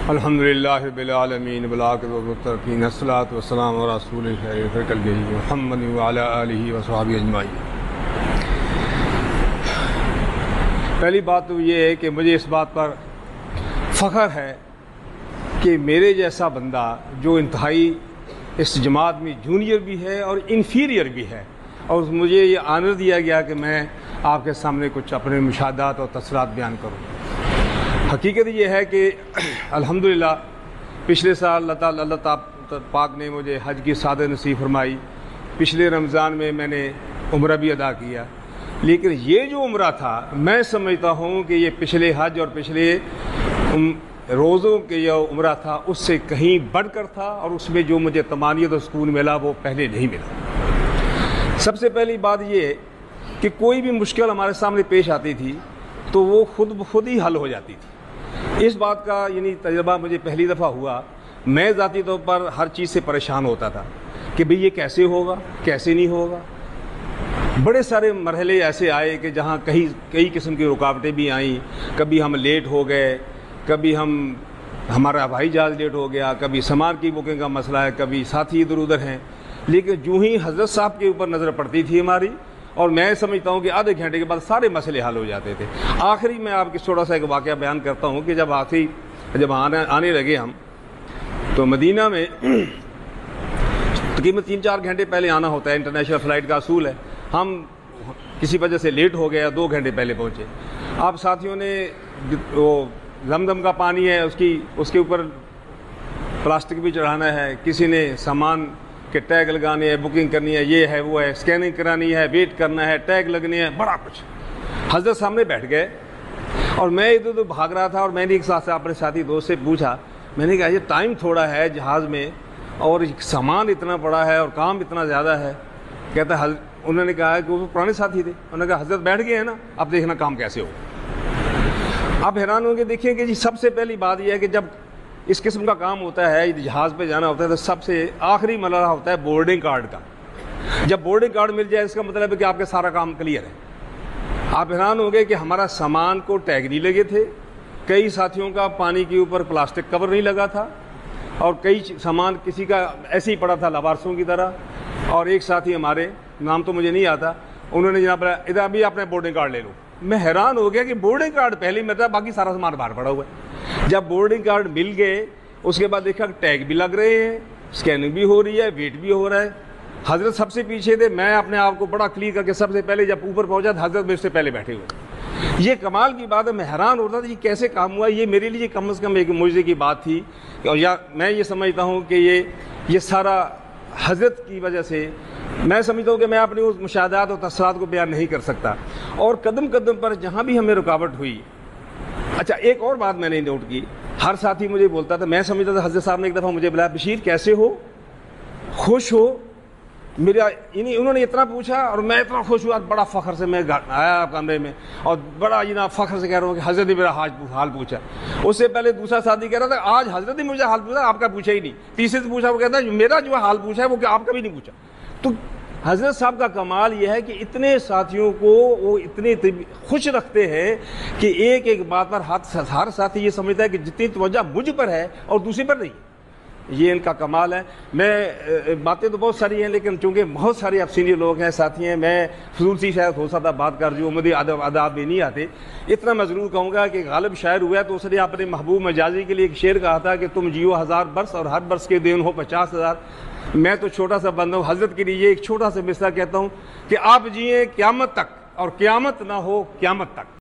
الحمدللہ رب العالمین والعاقبۃ للمتقین الصلاۃ والسلام علی رسول اللہ محمد وعلی آلہ وصحبہ اجمعین۔ پہلی بات تو یہ ہے کہ مجھے اس بات پر فخر ہے کہ میرے جیسا بندہ جو انتہائی اس جماعت میں جونیئر بھی ہے اور انفیریئر بھی ہے، اور مجھے یہ آنر دیا گیا کہ میں آپ کے سامنے کچھ اپنے مشاہدات اور تاثرات بیان کروں۔ حقیقت یہ ہے کہ الحمدللہ پچھلے سال اللہ تعالیٰ پاک نے مجھے حج کی سعادت نصیب فرمائی۔ پچھلے رمضان میں میں نے عمرہ بھی ادا کیا، لیکن یہ جو عمرہ تھا میں سمجھتا ہوں کہ یہ پچھلے حج اور پچھلے روزوں کے یہ عمرہ تھا اس سے کہیں بڑھ کر تھا، اور اس میں جو مجھے طمانینت اور سکون ملا وہ پہلے نہیں ملا۔ سب سے پہلی بات یہ ہے کہ کوئی بھی مشکل ہمارے سامنے پیش آتی تھی تو وہ خود بخود ہی حل ہو جاتی تھی۔ اس بات کا تجربہ مجھے پہلی دفعہ ہوا۔ میں ذاتی طور پر ہر چیز سے پریشان ہوتا تھا کہ بھئی یہ کیسے ہوگا، کیسے نہیں ہوگا۔ بڑے سارے مرحلے ایسے آئے کہ جہاں کئی قسم کی رکاوٹیں بھی آئیں۔ کبھی ہم لیٹ ہو گئے، کبھی ہمارا ہوائی جہاز لیٹ ہو گیا، کبھی سامان کی بکنگ کا مسئلہ ہے، کبھی ساتھی ادھر ادھر ہیں۔ لیکن جو ہی حضرت صاحب کے اوپر نظر پڑتی تھی ہماری، اور میں سمجھتا ہوں کہ آدھے گھنٹے کے بعد سارے مسئلے حل ہو جاتے تھے۔ آخری میں آپ کی چھوٹا سا ایک واقعہ بیان کرتا ہوں کہ جب آنے لگے ہم تو مدینہ میں تقریباً 3-4 گھنٹے پہلے آنا ہوتا ہے، انٹرنیشنل فلائٹ کا اصول ہے۔ ہم کسی وجہ سے لیٹ ہو گیا، 2 گھنٹے پہلے پہنچے۔ آپ ساتھیوں نے وہ زمزم کا پانی ہے اس کے اوپر پلاسٹک بھی چڑھانا ہے، کسی نے سامان کہ ٹیگ لگانے ہیں، بکنگ کرنی ہے، یہ ہے وہ ہے، اسکیننگ کرانی ہے، ویٹ کرنا ہے، ٹیگ لگنے ہیں، بڑا کچھ۔ حضرت سامنے بیٹھ گئے اور میں ادھر ادھر بھاگ رہا تھا، اور میں نے ایک ساتھ اپنے ساتھی دوست سے پوچھا، میں نے کہا یہ ٹائم تھوڑا ہے جہاز میں اور سامان اتنا بڑا ہے اور کام اتنا زیادہ ہے۔ کہتا ہے انہوں نے کہا کہ وہ پرانے ساتھی تھے، انہوں نے کہا حضرت بیٹھ گئے ہیں نا، اب دیکھنا کام کیسے ہو۔ آپ حیران ہوں گے، دیکھیں کہ سب سے پہلی بات یہ ہے کہ جب اس قسم کا کام ہوتا ہے، جہاز پہ جانا ہوتا ہے، تو سب سے آخری مرحلہ ہوتا ہے بورڈنگ کارڈ کا۔ جب بورڈنگ کارڈ مل جائے اس کا مطلب ہے کہ آپ کے سارا کام کلیئر ہے۔ آپ حیران ہوں گے کہ ہمارا سامان کو ٹیگ نہیں لگے تھے، کئی ساتھیوں کا پانی کے اوپر پلاسٹک کور نہیں لگا تھا، اور کئی سامان کسی کا ایسے ہی پڑا تھا لاوارسوں کی طرح۔ اور ایک ساتھی ہمارے، نام تو مجھے نہیں آتا، انہوں نے جناب ادھر ابھی اپنے بورڈنگ کارڈ لے لو۔ میں حیران ہو گیا کہ بورڈنگ کارڈ پہلے مرتبہ، باقی سارا سامان باہر پڑا ہوا ہے۔ جب بورڈنگ کارڈ مل گئے اس کے بعد دیکھا ٹیگ بھی لگ رہے ہیں، اسکیننگ بھی ہو رہی ہے، ویٹ بھی ہو رہا ہے۔ حضرت سب سے پیچھے تھے، میں اپنے آپ کو بڑا کلیئر کر کے سب سے پہلے جب اوپر پہنچا تو حضرت میرے سے پہلے بیٹھے ہوئے۔ یہ کمال کی بات ہے، میں حیران ہوتا تھا یہ کیسے کام ہوا۔ یہ میرے لیے کم از کم ایک معجزے کی بات تھی، اور میں یہ سمجھتا ہوں کہ یہ سارا حضرت کی وجہ سے، میں سمجھتا ہوں کہ میں اپنی اس مشاہدات اور تاثرات کو بیان نہیں کر سکتا۔ اور قدم قدم پر جہاں بھی ہمیں رکاوٹ ہوئی۔ اچھا، ایک اور بات میں نے نوٹ کی، ہر ساتھی مجھے بولتا تھا، میں سمجھتا تھا حضرت صاحب نے ایک دفعہ مجھے بلایا، بشیر کیسے ہو، خوش ہو؟ انہوں نے اتنا پوچھا اور میں اتنا خوش ہوا، بڑا فخر سے میں آیا کمرے میں، اور بڑا فخر سے کہہ رہا ہوں کہ حضرت نے میرا حال پوچھا۔ اس سے پہلے دوسرا ساتھی کہہ رہا تھا آج حضرت نے مجھے حال پوچھا، آپ کا پوچھا ہی نہیں۔ تیسرے سے پوچھا، وہ کہتا ہے میرا جو حال پوچھا ہے وہ کہ آپ کا بھی نہیں پوچھا۔ تو حضرت صاحب کا کمال یہ ہے کہ اتنے ساتھیوں کو وہ اتنے خوش رکھتے ہیں کہ ایک ایک بات پر ہر ساتھی یہ سمجھتا ہے کہ جتنی توجہ مجھ پر ہے اور دوسرے پر نہیں۔ یہ ان کا کمال ہے۔ میں باتیں تو بہت ساری ہیں، لیکن چونکہ بہت سارے اب سینئر لوگ ہیں، ساتھی ہیں، میں فضول سی شاید ہو سکتا بات کر جو مجھے آداب بھی نہیں آتے۔ اتنا میں ضرور کہوں گا کہ غالب شاعر ہوا ہے تو اس نے اپنے محبوب مجازی کے لیے ایک شعر کہا تھا کہ تم جیو 1000 برس اور ہر برس کے دن ہو 50,000۔ میں تو چھوٹا سا بندہ ہوں، حضرت کے لیے ایک چھوٹا سا مصرع کہتا ہوں کہ آپ جئیں قیامت تک اور قیامت نہ ہو قیامت تک۔